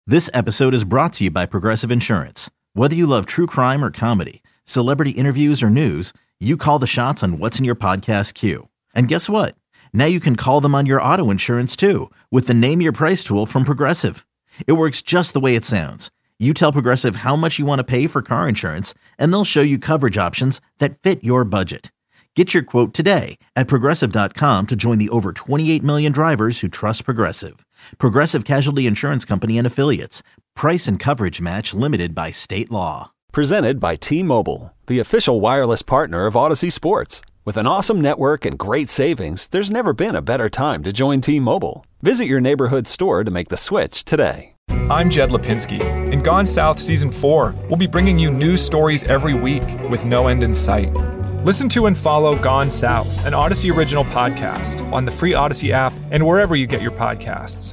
This episode is brought to you by Progressive Insurance. Whether you love true crime or comedy, celebrity interviews or news, you call the shots on what's in your podcast queue. And guess what? Now you can call them on your auto insurance too with the Name Your Price tool from Progressive. It works just the way it sounds. You tell Progressive how much you want to pay for car insurance, and they'll show you coverage options that fit your budget. Get your quote today at Progressive.com to join the over 28 million drivers who trust Progressive. Progressive Casualty Insurance Company and Affiliates. Price and coverage match limited by state law. Presented by T-Mobile, the official wireless partner of Odyssey Sports. With an awesome network and great savings, there's never been a better time to join T-Mobile. Visit your neighborhood store to make the switch today. I'm Jed Lipinski. In Gone South Season 4, we'll be bringing you news stories every week with no end in sight. Listen to and follow Gone South, an Odyssey original podcast, on the free Odyssey app and wherever you get your podcasts.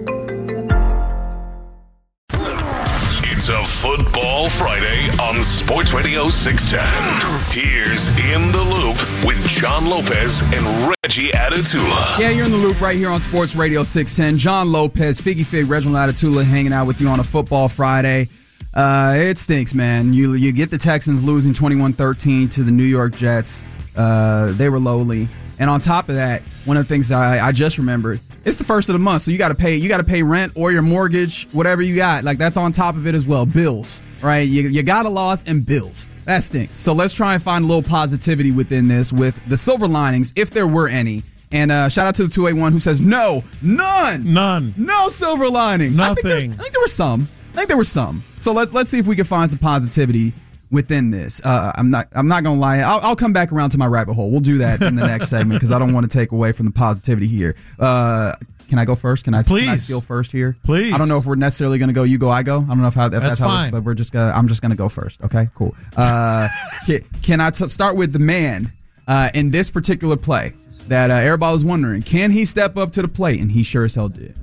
It's a Football Friday on Sports Radio 610. Here's In the Loop with John Lopez and Reggie Atatula. Yeah, you're in the loop right here on Sports Radio 610. John Lopez, Figgy Fig, Reginald Atatula hanging out with you on a Football Friday. It stinks, man. You get the Texans losing 21-13 to the New York Jets. They were lowly. And on top of that, one of the things I just remembered, it's the first of the month, so you got to pay rent or your mortgage, whatever you got. Like, that's on top of it as well. Bills, right? You got a loss and bills. That stinks. So let's try and find a little positivity within this with the silver linings, if there were any. And shout out to the 281 who says no silver linings. Nothing. I think there were some. So let's see if we can find some positivity within this. I'm not gonna lie. I'll come back around to my rabbit hole. We'll do that in the next segment because I don't want to take away from the positivity here. Can I go first? Can I steal first here? Please. I don't know if we're necessarily gonna go you go I go. I don't know if that's how fine. But I'm just gonna go first. Okay, cool. Can I start with the man in this particular play that everybody was wondering, can he step up to the plate? And he sure as hell did.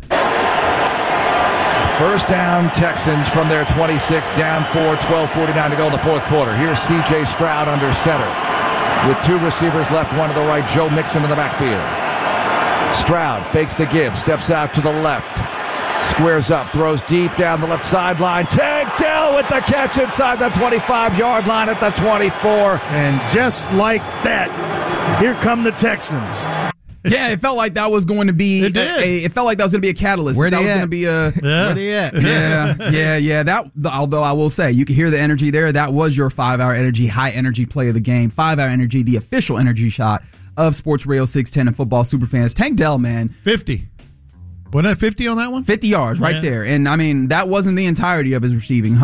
First down, Texans from their 26, down 4, 12:49 to go in the fourth quarter. Here's C.J. Stroud under center with two receivers left, one to the right, Joe Mixon in the backfield. Stroud fakes the give, steps out to the left, squares up, throws deep down the left sideline. Tank Dell with the catch inside the 25-yard line at the 24. And just like that, here come the Texans. Yeah, it felt like that was going to be. It felt like that was going to be a catalyst. Where that they was at? going to be a. Where they at? Yeah. That, although I will say, you can hear the energy there. That was your 5-hour energy, high energy play of the game. 5-hour energy, the official energy shot of Sports Radio 610 and football superfans. Tank Dell, man, 50. Wasn't that 50 on that one? 50 yards right there, and I mean that wasn't the entirety of his receiving.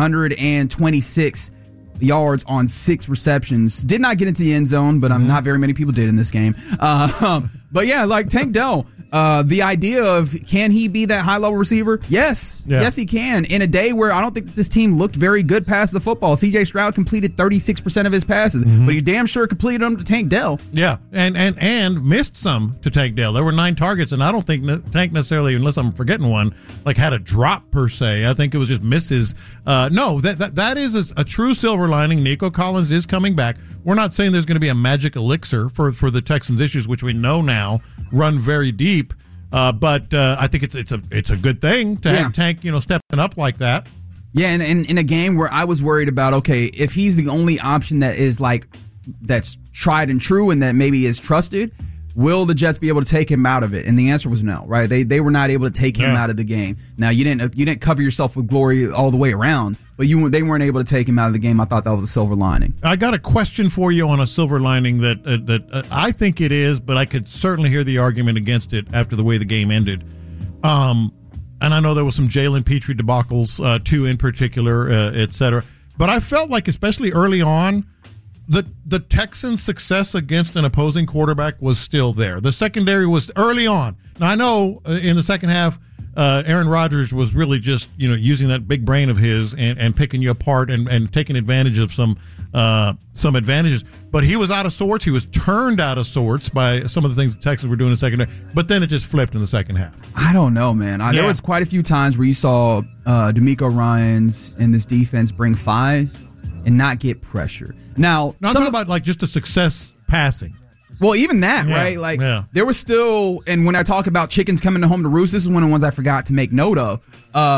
126 yards on 6 receptions. Did not get into the end zone, but not very many people did in this game. But yeah, like Tank Dell, the idea of can he be that high-level receiver? Yes. Yeah. Yes, he can. In a day where I don't think this team looked very good past the football. C.J. Stroud completed 36% of his passes, but he damn sure completed them to Tank Dell. Yeah, and missed some to Tank Dell. There were 9 targets, and I don't think Tank necessarily, unless I'm forgetting one, like had a drop per se. I think it was just misses. No, that is a true silver lining. Nico Collins is coming back. We're not saying there's going to be a magic elixir for the Texans' issues, which we know now run very deep. But I think it's a good thing to have Tank, stepping up like that. Yeah, and in a game where I was worried about, okay, if he's the only option that is that's tried and true and that maybe is trusted, will the Jets be able to take him out of it? And the answer was no, right? They were not able to take him out of the game. Now, you didn't cover yourself with glory all the way around, but they weren't able to take him out of the game. I thought that was a silver lining. I got a question for you on a silver lining that I think it is, but I could certainly hear the argument against it after the way the game ended. And I know there was some Jalen Petrie debacles, too, in particular, et cetera. But I felt like, especially early on, the Texans' success against an opposing quarterback was still there. The secondary was early on. Now, I know in the second half, Aaron Rodgers was really just using that big brain of his and picking you apart and taking advantage of some advantages. But he was out of sorts. He was turned out of sorts by some of the things the Texans were doing in the second half. But then it just flipped in the second half. I don't know, man. There was quite a few times where you saw D'Amico Ryans and this defense bring 5 and not get pressure. Now, I'm talking about like just the success passing. Well, even that, right? Like, there was still, and when I talk about chickens coming home to roost, this is one of the ones I forgot to make note of.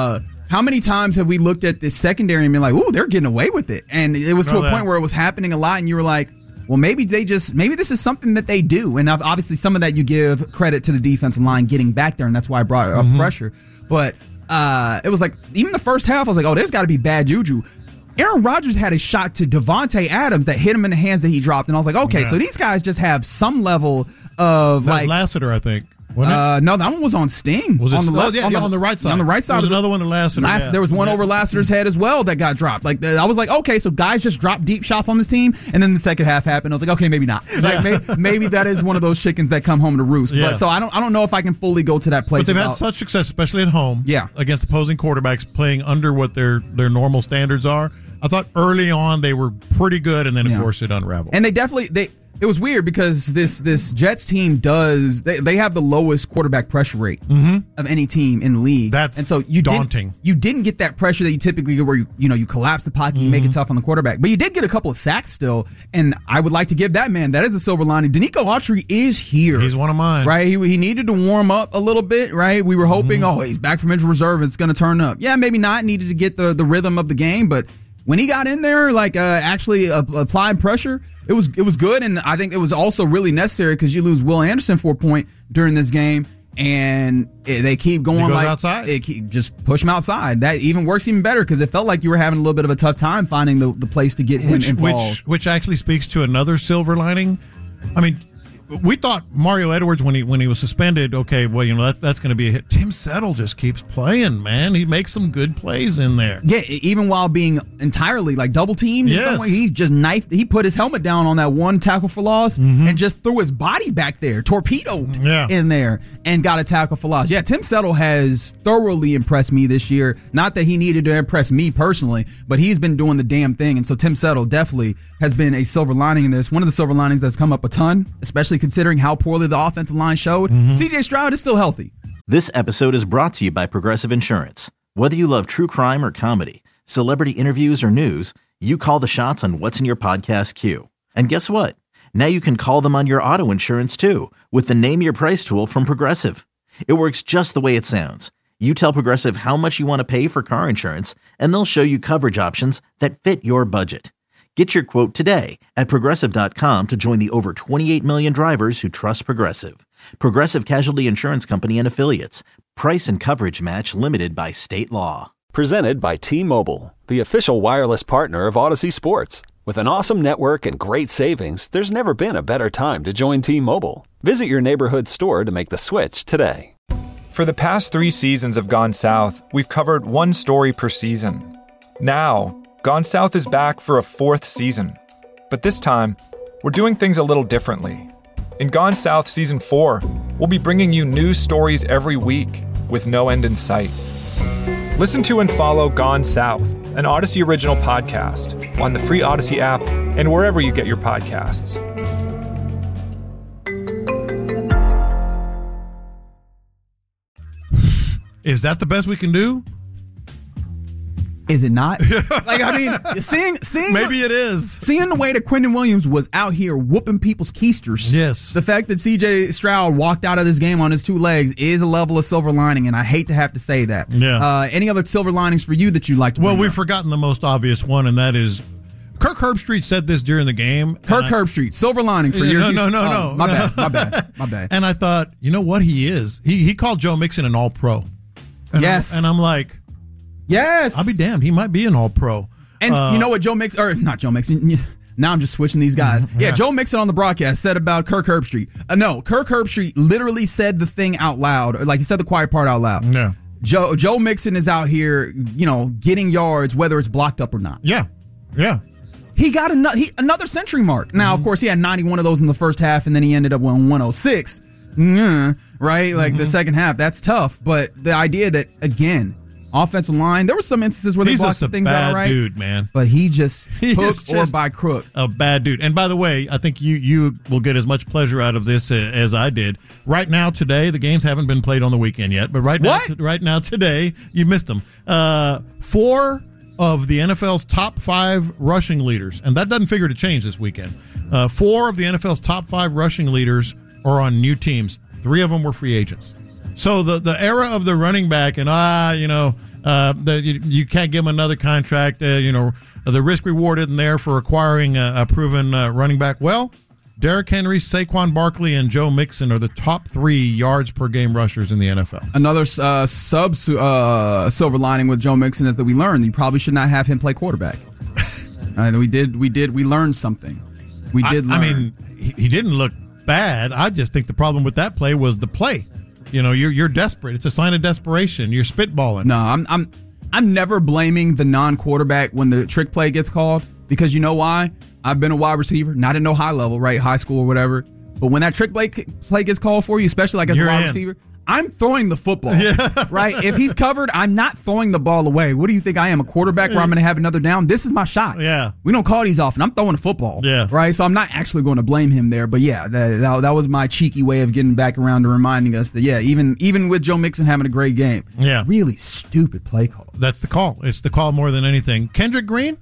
How many times have we looked at this secondary and been like, ooh, they're getting away with it? And it was to a point where it was happening a lot, and you were like, well, maybe this is something that they do. And obviously some of that you give credit to the defensive line getting back there, and that's why I brought up pressure. But it was like, even the first half, I was like, oh, there's got to be bad juju. Aaron Rodgers had a shot to Devontae Adams that hit him in the hands that he dropped. And I was like, okay, so these guys just have some level of like Lassiter, I think. No, that one was on Sting. Was it on the left? On the right side. On the right side. There was another one to Lassiter. There was one over Lassiter's head as well that got dropped. Like I was like, okay, so guys just drop deep shots on this team, and then the second half happened. I was like, okay, maybe not. Like maybe that is one of those chickens that come home to roost. Yeah. But so I don't know if I can fully go to that place. But they've had such success, especially at home. Yeah. Against opposing quarterbacks playing under what their normal standards are. I thought early on they were pretty good, and then of course it unraveled. And it was weird because this Jets team they have the lowest quarterback pressure rate of any team in the league. That's and so daunting. You didn't get that pressure that you typically get where you collapse the pocket, you make it tough on the quarterback. But you did get a couple of sacks still, and I would like to give that man, that is a silver lining. Danico Autry is here. He's one of mine. Right? He needed to warm up a little bit, right? We were hoping, he's back from injured reserve, it's going to turn up. Yeah, maybe not. Needed to get the rhythm of the game, but when he got in there, actually applying pressure, it was good, and I think it was also really necessary because you lose Will Anderson for a point during this game, and they keep going outside. Just push him outside. That even works even better because it felt like you were having a little bit of a tough time finding the place to get him involved. Which actually speaks to another silver lining. I mean, we thought Mario Edwards when he was suspended. Okay, well that's going to be a hit. Tim Settle just keeps playing, man. He makes some good plays in there. Yeah, even while being entirely double teamed. Yes. In some way, he just knifed. He put his helmet down on that one tackle for loss and just threw his body back there, torpedoed in there, and got a tackle for loss. Yeah, Tim Settle has thoroughly impressed me this year. Not that he needed to impress me personally, but he's been doing the damn thing. And so Tim Settle definitely has been a silver lining in this. One of the silver linings that's come up a ton, especially considering how poorly the offensive line showed. CJ Stroud is still healthy. This episode is brought to you by Progressive Insurance. Whether you love true crime or comedy, celebrity interviews or news, you call the shots on what's in your podcast queue. And guess what? Now you can call them on your auto insurance too with the Name Your Price tool from Progressive. It works just the way it sounds. You tell Progressive how much you want to pay for car insurance, and they'll show you coverage options that fit your budget. Get your quote today at Progressive.com to join the over 28 million drivers who trust Progressive. Progressive Casualty Insurance Company and Affiliates. Price and coverage match limited by state law. Presented by T-Mobile, the official wireless partner of Odyssey Sports. With an awesome network and great savings, there's never been a better time to join T-Mobile. Visit your neighborhood store to make the switch today. For the past 3 seasons of Gone South, we've covered one story per season. Now, Gone South is back for a 4th season. But this time, we're doing things a little differently. In Gone South Season 4, we'll be bringing you news stories every week with no end in sight. Listen to and follow Gone South, an Odyssey original podcast, on the free Odyssey app and wherever you get your podcasts. Is that the best we can do? Is it not? Seeing maybe it is. Seeing the way that Quentin Williams was out here whooping people's keisters. Yes. The fact that CJ Stroud walked out of this game on his 2 legs is a level of silver lining, and I hate to have to say that. Yeah. Any other silver linings for you that you'd like to bring Well, we've up? forgotten the most obvious one, and that is Kirk Herbstreit said this during the game. Herbstreit, silver lining for your No. My bad. And I thought, you know what he is? He called Joe Mixon an all-pro. Yes. And I'm like, yes. I'll be damned. He might be an all-pro. And you know what Joe Mixon, or not Joe Mixon, now I'm just switching these guys. Yeah, Joe Mixon on the broadcast said about Kirk Herbstreit. No, Kirk Herbstreit literally said the thing out loud, or he said the quiet part out loud. Yeah. Joe Mixon is out here, getting yards, whether it's blocked up or not. Yeah. He got another century mark. Now, of course, he had 91 of those in the first half, and then he ended up with 106. Right? The second half, that's tough. But the idea that, again, offensive line, there were some instances where they blocked some things out right. He's a bad dude, man. But he just hook or by crook. A bad dude. And by the way, I think you will get as much pleasure out of this as I did. Right now, today, the games haven't been played on the weekend yet, but right now, today, you missed them. 4 of the NFL's top 5 rushing leaders, and that doesn't figure to change this weekend. 4 of the NFL's top 5 rushing leaders are on new teams. 3 of them were free agents. So the era of the running back and You can't give him another contract. The risk reward isn't there for acquiring a proven running back. Well, Derrick Henry, Saquon Barkley, and Joe Mixon are the top 3 yards per game rushers in the NFL. Another silver lining with Joe Mixon is that we learned you probably should not have him play quarterback. We learned something. We did learn. I mean, he didn't look bad. I just think the problem with that play was the play. You're desperate. It's a sign of desperation. You're spitballing. No, I'm never blaming the non-quarterback when the trick play gets called, because you know why? I've been a wide receiver, not at no high level, right? High school or whatever. But when that trick play gets called for you, especially like as a wide receiver, I'm throwing the football, right? If he's covered, I'm not throwing the ball away. What do you think I am, a quarterback where I'm going to have another down? This is my shot. Yeah. We don't call these often. I'm throwing the football, right? So I'm not actually going to blame him there. But yeah, that was my cheeky way of getting back around to reminding us that, even with Joe Mixon having a great game, really stupid play call. That's the call. It's the call more than anything. Kendrick Green?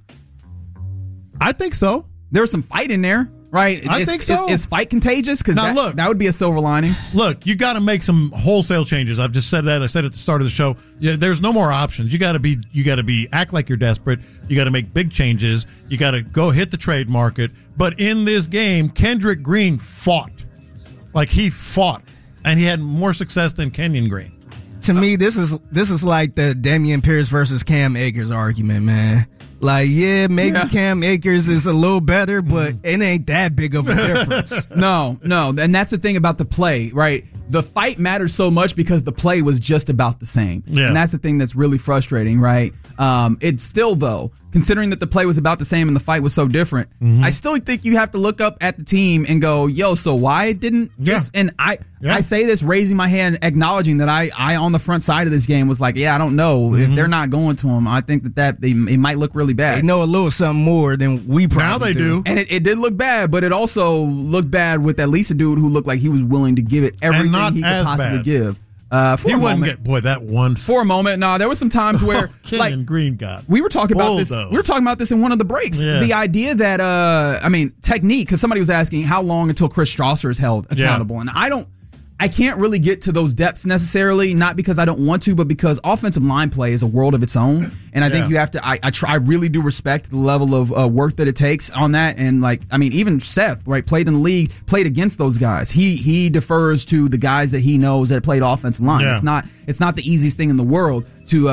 I think so. There was some fight in there, right? I think so. Is fight contagious? Because that would be a silver lining. Look, you got to make some wholesale changes. I've just said that. I said at the start of the show. Yeah, there's no more options. You got to act like you're desperate. You got to make big changes. You got to go hit the trade market. But in this game, Kendrick Green fought. Like, he fought, and he had more success than Kenyon Green. To me, this is like the Dameon Pierce versus Cam Akers argument, man. Like, maybe Cam Akers is a little better, but it ain't that big of a difference. No. And that's the thing about the play, right? The fight matters so much because the play was just about the same. Yeah. And that's the thing that's really frustrating, right? It's still, though, considering that the play was about the same and the fight was so different, I still think you have to look up at the team and go, so why didn't this? And I say this raising my hand, acknowledging that I on the front side of this game was like, I don't know. If they're not going to him, I think that it might look really bad. They know a little something more than we probably Now they do. And it did look bad, but it also looked bad with at least a dude who looked like he was willing to give it everything he could possibly give. He wouldn't get that one for a moment. No, there was some times where Kenyon Green got. We were talking about this. We were talking about this in one of the breaks. Yeah. The idea that technique, because somebody was asking how long until Chris Strasser is held accountable, and I can't really get to those depths necessarily, not because I don't want to, but because offensive line play is a world of its own. And I think you have to, I really do respect the level of work that it takes on that. And even Seth, right, played in the league, played against those guys. He defers to the guys that he knows that played offensive line. Yeah. It's not the easiest thing in the world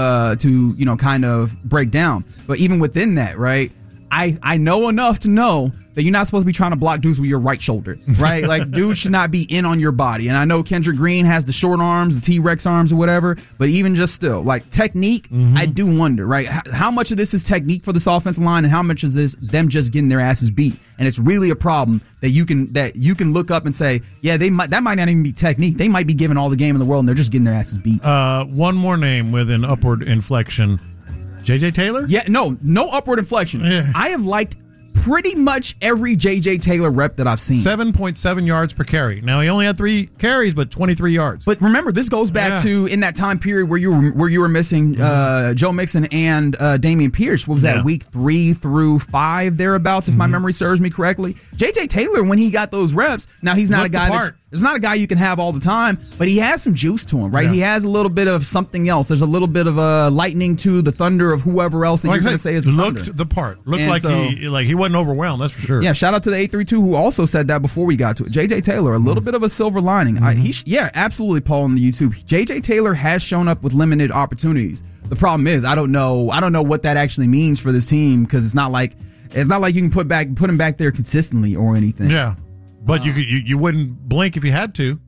to kind of break down. But even within that, right, I know enough to know that you're not supposed to be trying to block dudes with your right shoulder, right? Like, dudes should not be in on your body. And I know Kendrick Green has the short arms, the T-Rex arms or whatever, but even just still, like, technique, I do wonder, right? How much of this is technique for this offensive line and how much is this them just getting their asses beat? And it's really a problem that you can look up and say, that might not even be technique. They might be giving all the game in the world and they're just getting their asses beat. One more name with an upward inflection. J.J. Taylor? Yeah, no upward inflection. Yeah. I have liked pretty much every J.J. Taylor rep that I've seen. 7.7 yards per carry. Now, he only had 3 carries, but 23 yards. But remember, this goes back to in that time period where you were missing Joe Mixon and Dameon Pierce. What was that, week 3 through 5, thereabouts, if my memory serves me correctly? J.J. Taylor, when he got those reps, now he's not a guy there's not a guy you can have all the time, but he has some juice to him, right? Yeah. He has a little bit of something else. There's a little bit of lightning to the thunder of whoever else that you're going to say is the thunder. Looked the part. Looked like he wasn't overwhelmed, that's for sure. Yeah, shout out to the 832 who also said that before we got to it. J.J. Taylor, a little bit of a silver lining. Absolutely, Paul on the YouTube. J.J. Taylor has shown up with limited opportunities. The problem is, I don't know what that actually means for this team, because it's not like you can put him back there consistently or anything. Yeah. But you wouldn't blink if you had to.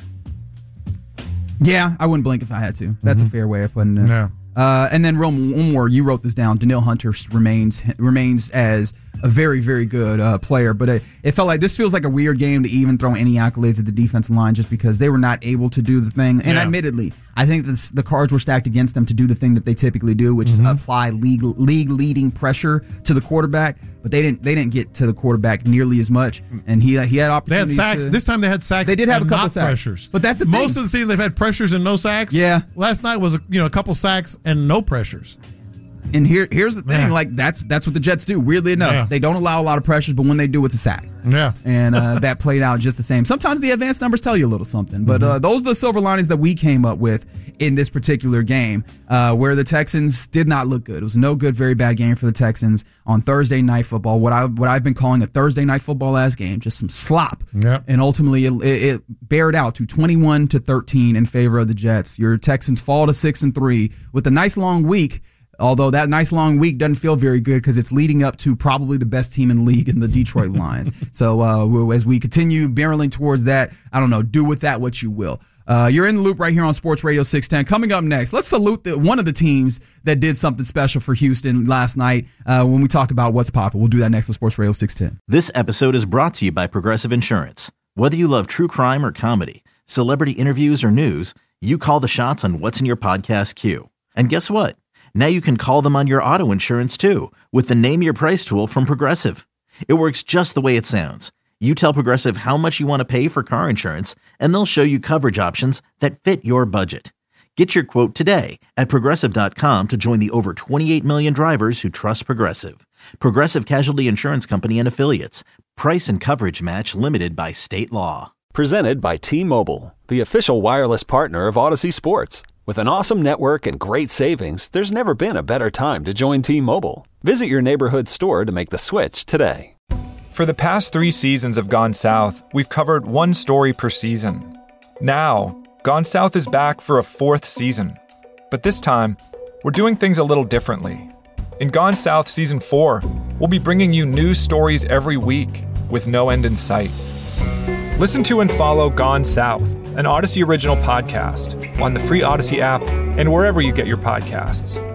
Yeah, I wouldn't blink if I had to. That's a fair way of putting it. Yeah. And then one more. You wrote this down. Danielle Hunter remains as a very, very good player. But it felt like this feels like a weird game to even throw any accolades at the defensive line just because they were not able to do the thing. And admittedly, I think the cards were stacked against them to do the thing that they typically do, which is apply league-leading pressure to the quarterback. But they didn't get to the quarterback nearly as much, and he had opportunities. They had sacks. This time they had sacks. They did have a couple sacks. Pressures. But that's the thing. Most of the seasons they've had pressures and no sacks. Yeah. Last night was a couple sacks and no pressures. And here's the thing, like that's what the Jets do. Weirdly enough, they don't allow a lot of pressures, but when they do, it's a sack. Yeah. And that played out just the same. Sometimes the advanced numbers tell you a little something, but those are the silver linings that we came up with in this particular game, where the Texans did not look good. It was no good, very bad game for the Texans on Thursday Night Football. What I've been calling a Thursday Night Football-ass game, just some slop. Yep. And ultimately, it bared out to 21-13 in favor of the Jets. Your Texans fall to 6-3 with a nice long week. Although that nice long week doesn't feel very good because it's leading up to probably the best team in the league in the Detroit Lions. So as we continue barreling towards that, I don't know, do with that what you will. You're in the loop right here on Sports Radio 610. Coming up next, let's salute one of the teams that did something special for Houston last night when we talk about what's poppin'. We'll do that next on Sports Radio 610. This episode is brought to you by Progressive Insurance. Whether you love true crime or comedy, celebrity interviews or news, you call the shots on what's in your podcast queue. And guess what? Now you can call them on your auto insurance too with the Name Your Price tool from Progressive. It works just the way it sounds. You tell Progressive how much you want to pay for car insurance, and they'll show you coverage options that fit your budget. Get your quote today at Progressive.com to join the over 28 million drivers who trust Progressive. Progressive Casualty Insurance Company and Affiliates. Price and coverage match limited by state law. Presented by T-Mobile, the official wireless partner of Odyssey Sports. With an awesome network and great savings, there's never been a better time to join T-Mobile. Visit your neighborhood store to make the switch today. For the past 3 seasons of Gone South, we've covered one story per season. Now, Gone South is back for a 4th season. But this time, we're doing things a little differently. In Gone South Season 4, we'll be bringing you news stories every week with no end in sight. Listen to and follow Gone South, an Odyssey original podcast, on the free Odyssey app and wherever you get your podcasts.